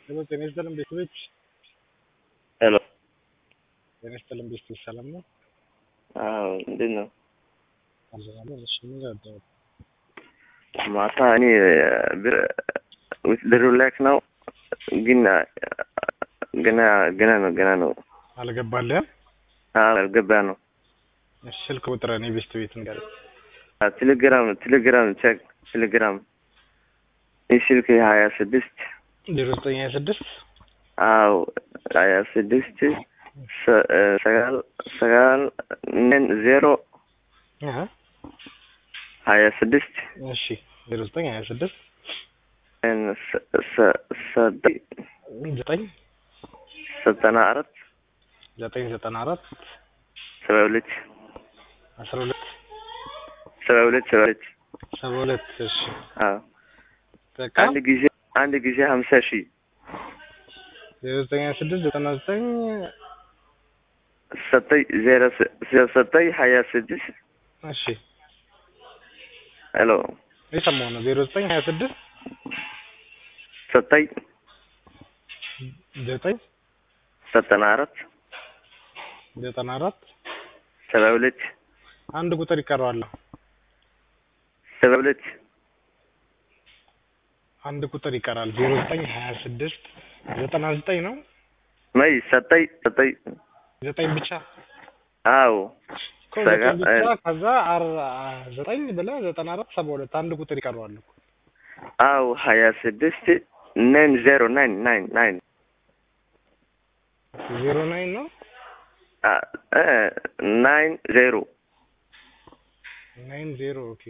ሄሎ ጤና ይስጥልን ቤተሰቦች። ሄሎ። ጤና ይስጥልን ቤተሰቦች ሰላም ነው? አዎ እንዴት ነው? አለን። እሺ ምን ያደርጋል? ማታ እኔ ብር ውትድሩ ላክ ነው ግን ገና ነው። አልገባልህም? አዎ አልገባ ነው። እሺ ስልክ ቁጥርህን የቤስት ቤት ንገረኝ። ቴሌግራም ቼክ ቴሌግራም ስልክ 26 0926 አዎ 26 ሰጋል ነን 0 26 እሺ 0926 9 94 994 72 12 72 እሺ አዎ በቃ አንድ ጊዜ 50,000 0926 99 26 እሺ ሄሎ የሰማሁ ነው 0926 9 94 72 አንድ ቁጥር ይቀረዋል። 72 አንድ ቁጥር ይቀራል። 0926 99 ነው ማይ ሰጠይ 9 ብቻ አዎ ብቻ ከዛ 9 ብለህ 94 72 አንድ ቁጥር ይቀረዋል። አዎ 26 909 09 ነው 90 ኦኬ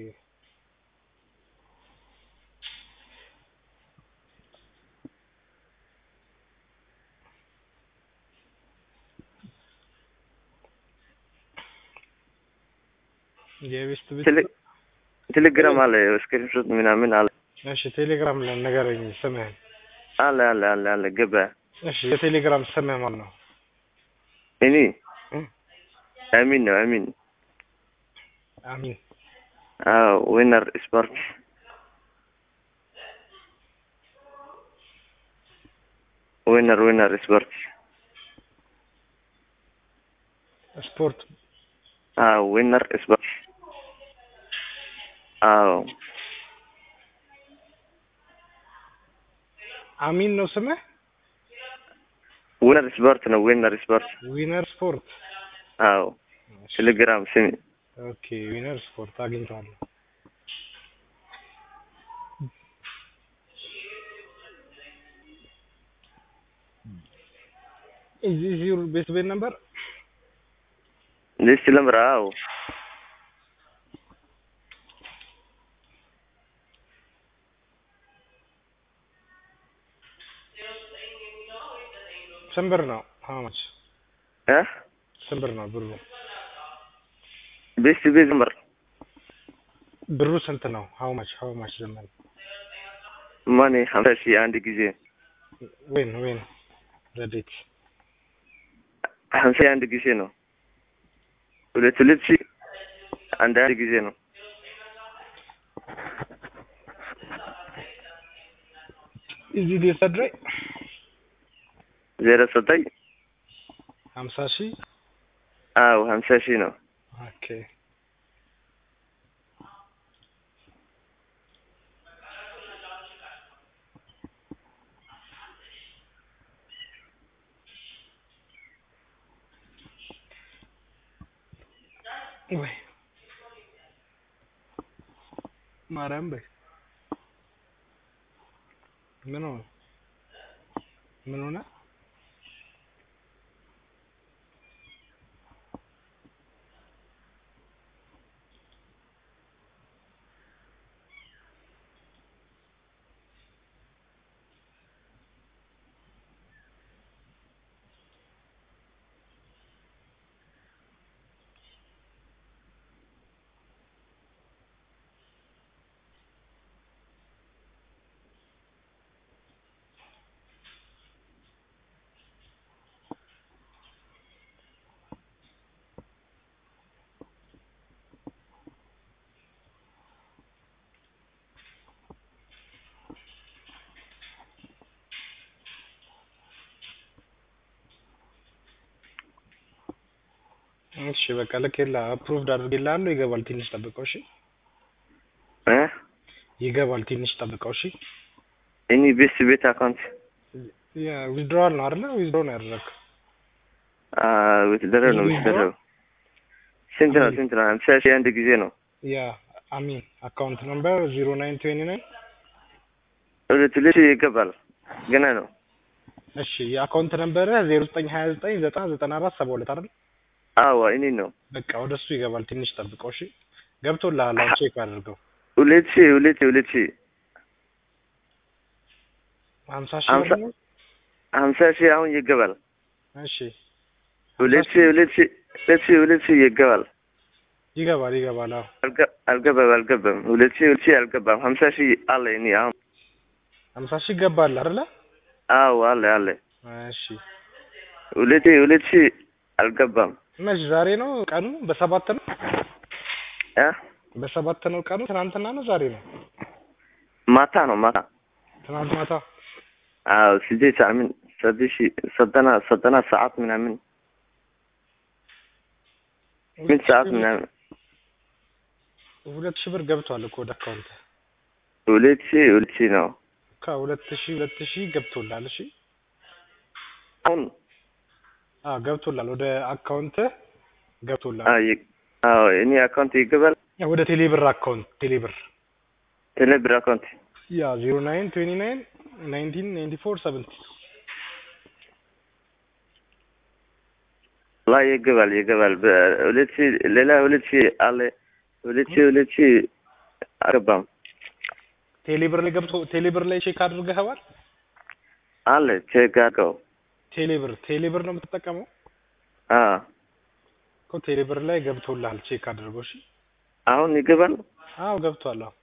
የቤስት ቤት ቴሌግራም አለ ስክሪንሾት ምናምን አለ። እሺ ቴሌግራም ላይ ንገረኝ ስምህን። አለ ገባ። እሺ የቴሌግራም ስምህ ማን ነው? እኔ አሚን ነው አሚን። አዎ ዊነር ስፖርት ስፖርት አዎ ዊነር ስፖርት አዎ አሚን ነው ስምህ? ዊነር ስፖርት ነው ዊነር ስፖርት አዎ ቴሌግራም ስሚ። ኦኬ ዊነር ስፖርት አግኝተዋለሁ። is your best bet number? This number አዎ ስንብር ነው? how much? ስንብር ነው ብሩ? ቤስት ቤት ነበር። ብሩ ስንት ነው? how much ዘመን? ማኔ 50,000 አንድ ጊዜ ወይን ዘዴት 50 አንድ ጊዜ ነው። ሁለት ሺህ አንድ ጊዜ ነው። is it yesterday? 09 50,000 አዎ 50,000 ነው። ኦኬ ወይ ማርያም በይ ምን ሆነ? እሺ በቃ ልኬላ አፕሩቭድ አድርጌልሃለሁ ይገባል ትንሽ ጠብቀው እሺ እ ይገባል ትንሽ ጠብቀው እሺ እኔ ቤት አካውንት ያ ዊዝድሮዋል ነው አይደል ዊዝድሮ ነው ያደረግከው withdraw ነው withdraw ስንት ነው 50 ሺህ አንድ ጊዜ ነው ያ አሚን አካውንት ነምበር 0929 ሁለት ልጅ ይገባል ገና ነው እሺ የአካውንት ነምበር 0929909472 አይደል አዎ እኔ ነው በቃ ወደሱ ይገባል ትንሽ ጠብቀው እሺ ገብቶልሃል አሁን ቼክ አድርገው 2000 50 ሺህ አሁን ይገባል እሺ 2000 ይገባል ይገባል አዎ አልገባም 2000 አልገባም 50 ሺህ አለ እኔ አሁን 50 ሺህ ገባል አይደል አዎ አለ እሺ 2000 አልገባም መች ዛሬ ነው ቀኑ በሰባት ነው በሰባት ነው ቀኑ ትናንትና ነው ዛሬ ነው ማታ ትናንት ማታ አዎ ስድስት ሳምንት ሰጠና ሰዓት ምናምን ምን ሰዓት ምናምን 2000 ብር ገብቷል እኮ ወደ አካውንት 2000 ነው ከ2000 ገብቶላል እሺ አሁን ገብቶላል ወደ አካውንት ገብቶላል አዎ እኔ አካውንት ይገባል ወደ ቴሌብር አካውንት ቴሌብር አካውንት ያ 0929 1994 ላይ ይገባል ሌላ 2000 አለ 2000 አገባም ቴሌብር ላይ ቼክ አድርገኸዋል አለ ቼክ አድርገው ቴሌብር ነው የምትጠቀመው እኮ ቴሌብር ላይ ገብቶልሃል ቼክ አድርገው እሺ አሁን ይገባል አዎ ገብቷል አዎ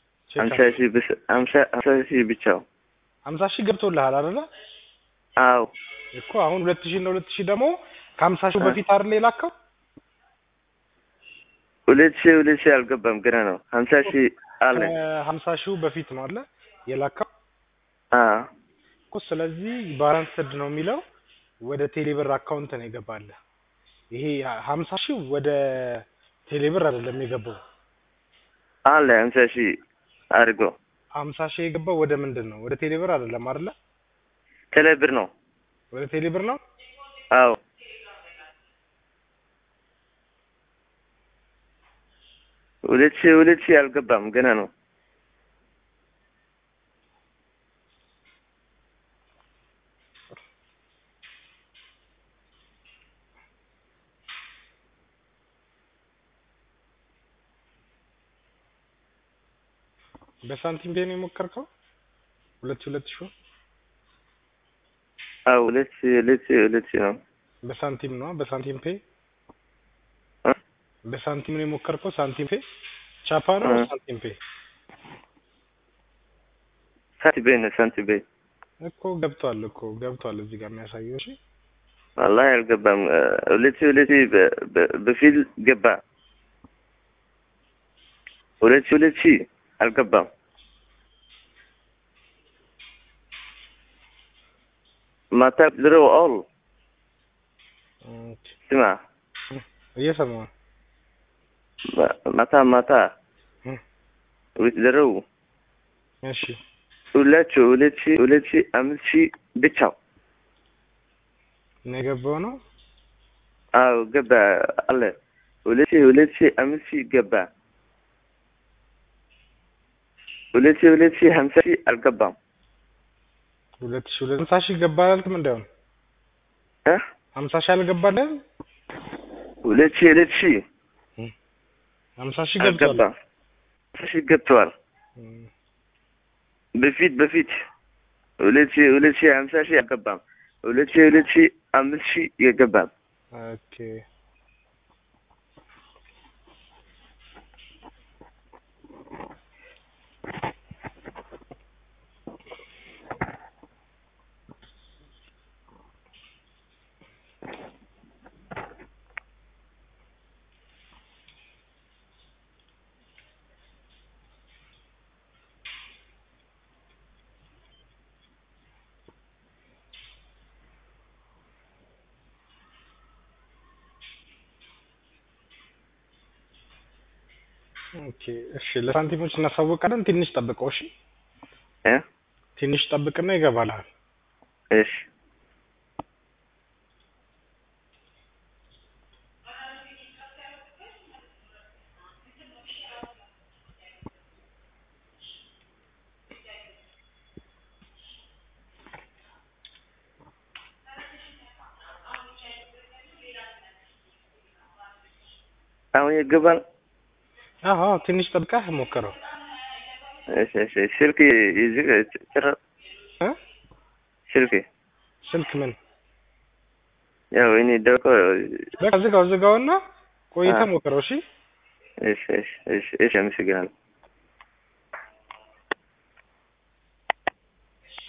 50 ሺህ ብቻው 50 ሺህ ገብቶልሃል አይደል አዎ እኮ አሁን 2000 ነው 2000 ደግሞ ከ50 ሺህ በፊት አይደል የላከው 2000 አልገባም ገና ነው 50 ሺህ አለ 50 ሺህ በፊት ነው አይደል የላከው እኮ ስለዚህ ባላንስድ ነው የሚለው ወደ ቴሌብር አካውንት ነው ይገባል ይሄ 50 ሺህ ወደ ቴሌብር አይደለም የገባው አለ 50 ሺህ አድርጎ 50 ሺህ የገባው ወደ ምንድን ነው ወደ ቴሌብር አይደለም አይደል ቴሌብር ነው ወደ ቴሌብር ነው አዎ 2000 አልገባም ገና ነው በሳንቲም ፔ ነው የሞከርከው 2000 አዎ 2000 ነው በሳንቲም ነው በሳንቲም ፔ በሳንቲም ነው የሞከርከው ሳንቲም ፔ ቻፓ ነው ሳንቲም ፔ ሳንቲም ፔ እኮ ገብቷል እዚህ ጋር የሚያሳየው እሺ والله አልገባም 2000 በፊል ገባ 2000 አልገባም ማታ ድረው አሉ ስማ እየሰማሁ ማታ ድረው እሺ 2005 ብቻው ነገባው ነው አዎ ገባ አለ 2005 ገባ 2050 አልገባም 2050 ገባል አልክም እንደው 50 አልገባልም 2050 ገብቷል 50 ገብቷል በፊት 2050 አልገባም 2005 የገባል ኦኬ ኦኬ እሺ ለሳንቲሞች እናሳውቃለን ትንሽ ጠብቀው እሺ እ ትንሽ ጠብቅና ይገባልሃል እሺ አሁን ይገባል አዎ ትንሽ ጠብቀህ ሞክረው እሺ እሺ ስልክ ይዝግ ጭራ እ ስልክ ምን ያው እኔ ደቆ በቃ ዝጋውና ቆይተህ ሞክረው እሺ እሺ እሺ እሺ እሺ አመሰግናለሁ